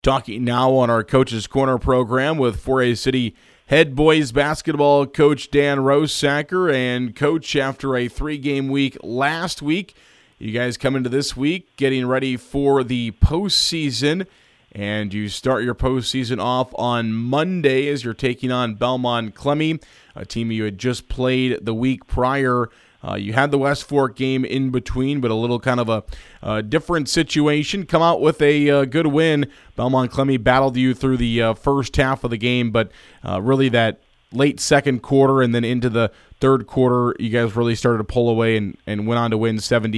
Talking now on our Coach's Corner program with 4A City head boys basketball coach Dan Rosacker. And, Coach, after a 3-game week last week, you guys come into this week getting ready for the postseason, and you start your postseason off on Monday as you're taking on Belmont Clemmie, a team you had just played the week prior. You had the West Fork game in between, but a little kind of a different situation. Come out with a good win. Belmont Clemmie battled you through the first half of the game, but really that late second quarter and then into the third quarter, you guys really started to pull away and went on to win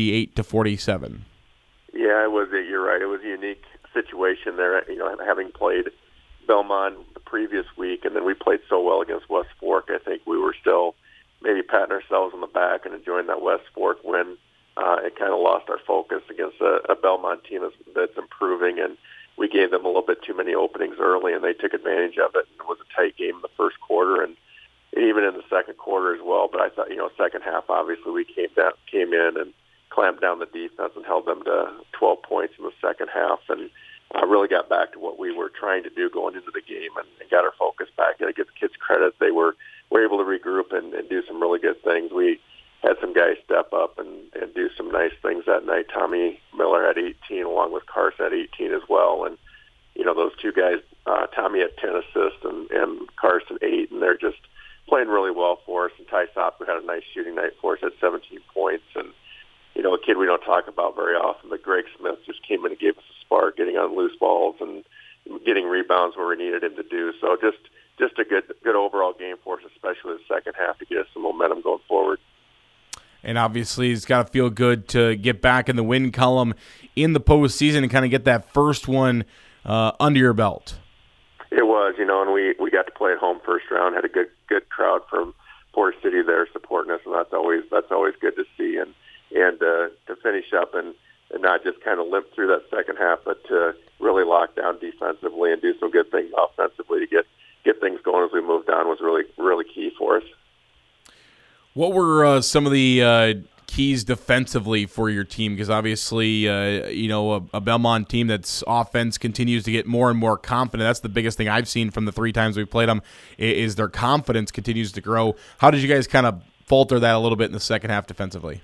78-47. Yeah, you're right. It was a unique situation there. Having played Belmont the previous week, and then we played so well against West Fork, I think we were still maybe patting ourselves on the back and enjoying that West Fork win. It kind of lost our focus against a Belmont team that's improving, and we gave them a little bit too many openings early, and they took advantage of it. It was a tight game in the first quarter, and even in the second quarter as well. But I thought, second half, obviously we came in and clamped down the defense and held them to 12 points in the second half, and really got back to what we were trying to do going into the game and got our focus back. I give the kids credit. They were able to regroup and do some really good things. We had some guys step up and do some nice things that night. Tommy Miller had 18, along with Carson had 18 as well. And, those two guys, Tommy had 10 assists and Carson 8, and they're just playing really well for us. And Ty Sopper had a nice shooting night for us at 17 points. And, a kid we don't talk about very often, but Greg Smith just came in and gave us a spark, getting on loose balls and getting rebounds where we needed him to do. So just a good overall game for us, especially the second half, to get us some momentum going forward. And obviously it's got to feel good to get back in the win column in the postseason and kind of get that first one under your belt. It was, and we got to play at home first round, had a good crowd from Porter City there supporting us, and that's always good to see. And to finish up and not just kind of limp through that second half, but to really lock down defensively and do some good things offensively to get things going as we moved on was really, really key for us. What were some of the keys defensively for your team? Because obviously, a Belmont team that's offense continues to get more and more confident. That's the biggest thing I've seen from the 3 times we've played them, is their confidence continues to grow. How did you guys kind of falter that a little bit in the second half defensively?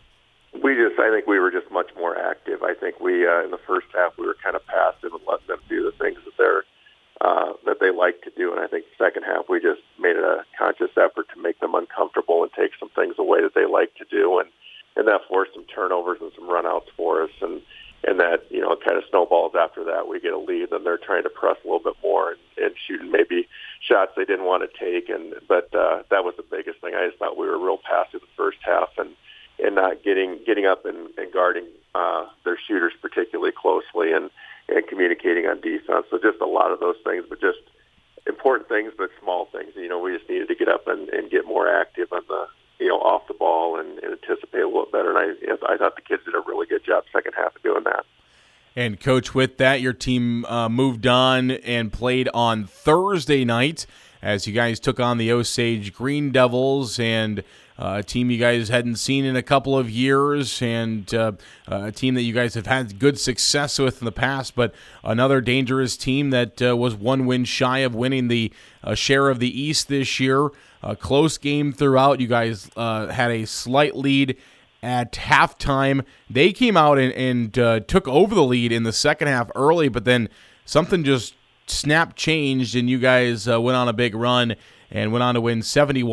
I think we were just much more active. I think we in the first half we were kind of passive and letting them do the things that they like to do. And I think the second half we just made a conscious effort to make them uncomfortable and take some things away that they like to do, and that forced some turnovers and some runouts for us. And that it kind of snowballs after that. We get a lead, and they're trying to press a little bit more and shooting maybe shots they didn't want to take. But that was the biggest thing. I just thought we were real passive the first half and not getting up and guarding their shooters particularly closely and communicating on defense. So just a lot of those things, but just important things, but small things. We just needed to get up and get more active on the off the ball and anticipate a little better. And I thought the kids did a really good job second half of doing that. And, Coach, with that, your team moved on and played on Thursday night as you guys took on the Osage Green Devils, and a team you guys hadn't seen in a couple of years, and a team that you guys have had good success with in the past, but another dangerous team that was one win shy of winning the share of the East this year. A close game throughout. You guys had a slight lead at halftime. They came out and took over the lead in the second half early, but then something just changed, and you guys went on a big run and went on to win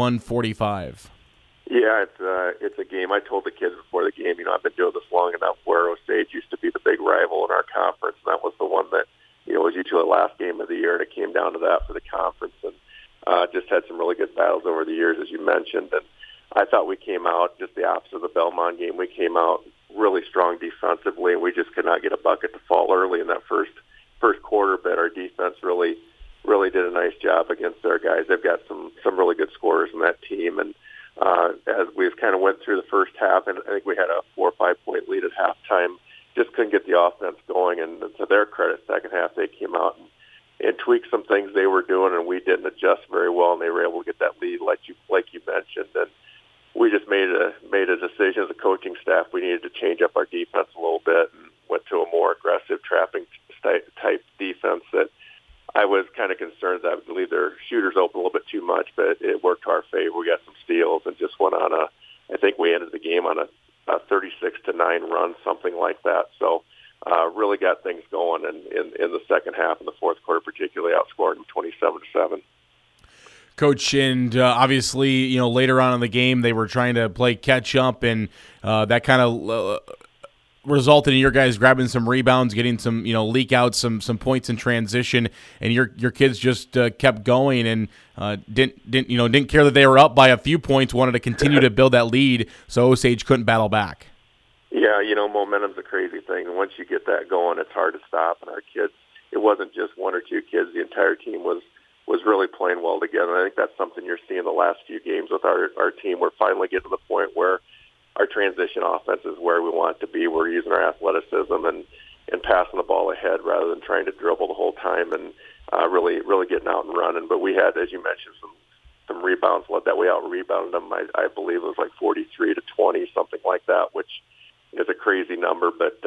71-45. Yeah, it's a game. I told the kids before the game, I've been doing this long enough where Osage used to be the big rival in our conference, and that was the one that, was usually the last game of the year, and it came down to that for the conference, and just had some really good battles over the years, as you mentioned, and I thought we came out just the opposite of the Belmont game. We came out really strong defensively, and we just could not get a bucket to fall early in that first quarter, but our defense really did a nice job against their guys. They've got some really good scorers in that team, and as we've kind of went through the first half, and I think we had a 4 or 5 point lead at halftime, just couldn't get the offense going. And to their credit, second half they came out and tweaked some things they were doing, and we didn't adjust very well, and they were able to get that lead, like you mentioned. And we just made a decision as a coaching staff. We needed to change up our defense a little bit and went to a more aggressive trapping type defense that I was kind of concerned that I would leave their shooters open a little bit too much, but it worked to our favor. We got some steals and just went on I think we ended the game on a 36-9 run, something like that. So really got things going in the second half, in the fourth quarter particularly, outscored them 27-7. Coach, and obviously, later on in the game, they were trying to play catch up, and that kind of resulted in your guys grabbing some rebounds, getting some, leak out some points in transition, and your kids just kept going and didn't care that they were up by a few points, wanted to continue to build that lead, so Osage couldn't battle back. Yeah, momentum's a crazy thing, and once you get that going, it's hard to stop. And our kids, it wasn't just one or two kids; the entire team was really playing well together. And I think that's something you're seeing the last few games with our team. We're finally getting to the point where our transition offense is where we want it to be. We're using our athleticism and passing the ball ahead rather than trying to dribble the whole time and really getting out and running. But we had, as you mentioned, some rebounds. That we out-rebounded them. I believe it was like 43-20, something like that, which is a crazy number. But,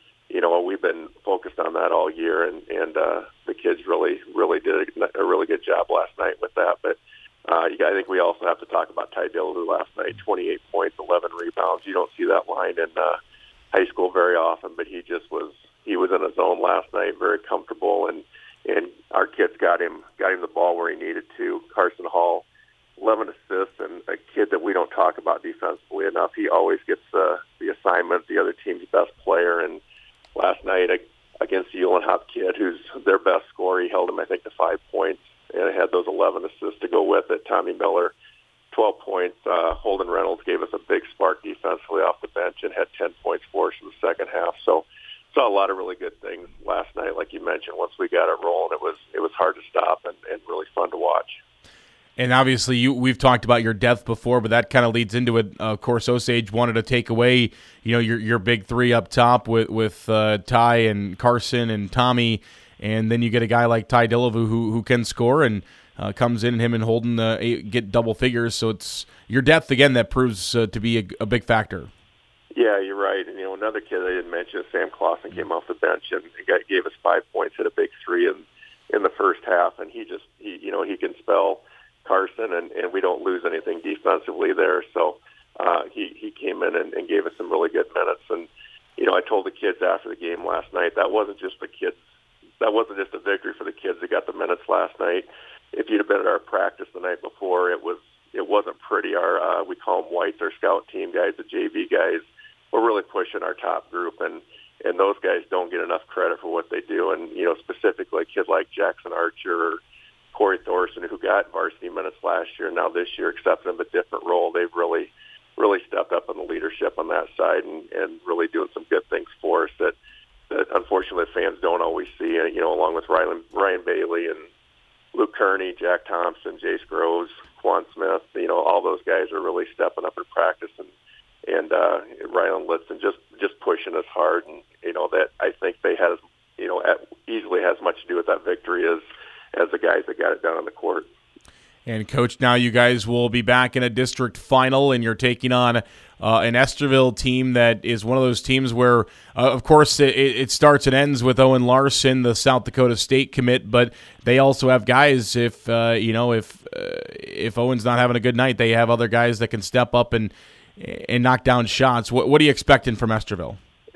we've been focused on that all year, and the kids really did a really good job last night with that. But I think we also have to talk about Ty Dillon last night, 28 points, 11 rebounds. You don't see that line in high school very often, but he was in his zone last night, very comfortable, and our kids got him the ball where he needed to. Carson Hall, 11 assists, and a kid that we don't talk about defensively enough. He always gets the assignment, the other team's best player, and last night against the Uhlenhop kid, who's their best scorer, he held him, I think, to 5 points, and it had those 11 assists to go with it. Tommy Miller, 12 points. Holden Reynolds gave us a big spark defensively off the bench and had 10 points for us in the second half. So saw a lot of really good things last night, like you mentioned. Once we got it rolling, it was hard to stop and really fun to watch. And obviously, we've talked about your depth before, but that kind of leads into it. Of course, Osage wanted to take away, your big three up top with Ty and Carson and Tommy, and then you get a guy like Ty Dillon who can score and comes in, and him and Holden get double figures. So it's your depth again that proves to be a big factor. Yeah, you're right. And another kid I didn't mention, Sam Clausen, came off the bench and gave us 5 points, hit a big three in the first half, and he can spell Carson, and we don't lose anything defensively there. So he came in and gave us some really good minutes. And I told the kids after the game last night that wasn't just a victory for the kids that got the minutes last night. If you'd have been at our practice the night before, it wasn't pretty. Our we call them whites, our scout team guys, the JV guys. We're really pushing our top group, and those guys don't get enough credit for what they do. And specifically a kid like Jackson Archer, Corey Thorson, who got varsity minutes last year, and now this year accepting a different role. They've really stepped up in the leadership on that side and really doing some good things for us that unfortunately fans don't always see. And, along with Ryan Bailey and Luke Kearney, Jack Thompson, Jace Groves, Quan Smith, all those guys are really stepping up in practice, and Rylan Litzen just pushing us hard, and that I think they had easily has much to do with that victory as the guys that got it done on the court. And, Coach, now you guys will be back in a district final, and you're taking on an Estherville team that is one of those teams where, of course, it starts and ends with Owen Larson, the South Dakota State commit, but they also have guys, if Owen's not having a good night, they have other guys that can step up and knock down shots. What are you expecting from Estherville?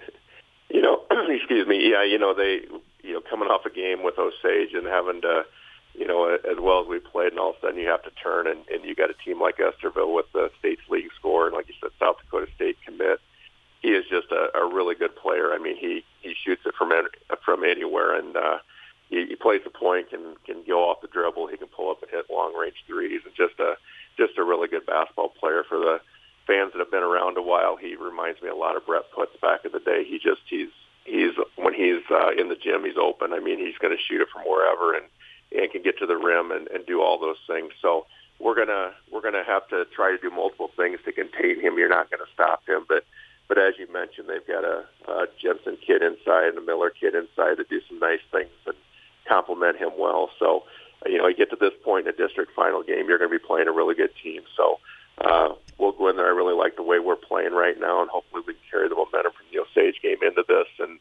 Excuse me. Yeah, they coming off a game with Osage and having to, as well as we played, and all of a sudden you have to turn, and you got a team like Estherville with the state's league score, and like you said, South Dakota State commit. He is just a really good player. I mean, he shoots it from anywhere, and he plays the point, can go off the dribble. He can pull up and hit long-range threes, and just a really good basketball player. For the fans that have been around a while, he reminds me a lot of Brett Putz back in the day. He's when he's in the gym, he's open. I mean, he's going to shoot it from wherever and can get to the rim and do all those things. So we're gonna have to try to do multiple things to contain him. You're not going to stop him, but as you mentioned, they've got a Jensen kid inside and a Miller kid inside that do some nice things and complement him well. So you get to this point in a district final game, you're going to be playing a really good team. So we'll go in there. I really like the way we're playing right now, and hopefully we can carry the momentum from the Osage game into this and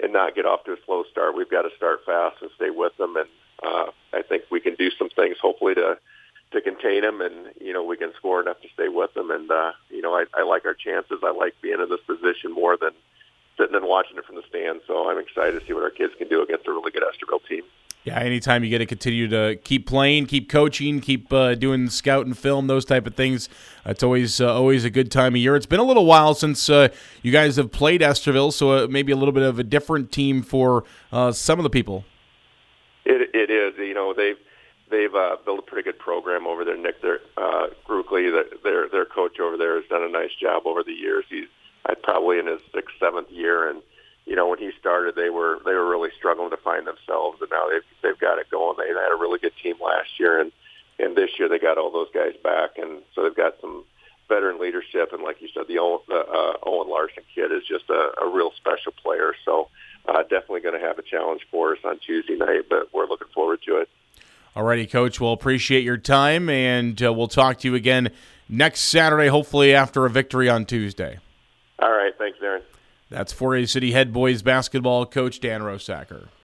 not get off to a slow start. We've got to start fast and stay with them, and I think we can do some things hopefully to contain them, and we can score enough to stay with them. And I like our chances. I like being in this position more than sitting and watching it from the stands. So I'm excited to see what our kids can do against a really good Estherville team. Yeah, anytime you get to continue to keep playing, keep coaching, keep doing scout and film, those type of things, it's always a good time of year. It's been a little while since you guys have played Estherville, so maybe a little bit of a different team for some of the people. It is. They've built a pretty good program over there. Nick Gruckley, their coach over there, has done a nice job over the years. He's probably in his 6th, 7th year, and when he started, they were really struggling to find themselves, and now they've got it going. They had a really good team last year, and this year they got all those guys back, and so they've got some veteran leadership. And like you said, the Owen Larson kid is just a real special player. So definitely going to have a challenge for us on Tuesday night, but we're looking forward to it. All righty, Coach. Well, appreciate your time, and we'll talk to you again next Saturday, hopefully after a victory on Tuesday. All right. Thanks, Aaron. That's 4A City head boys basketball coach Dan Rosacker.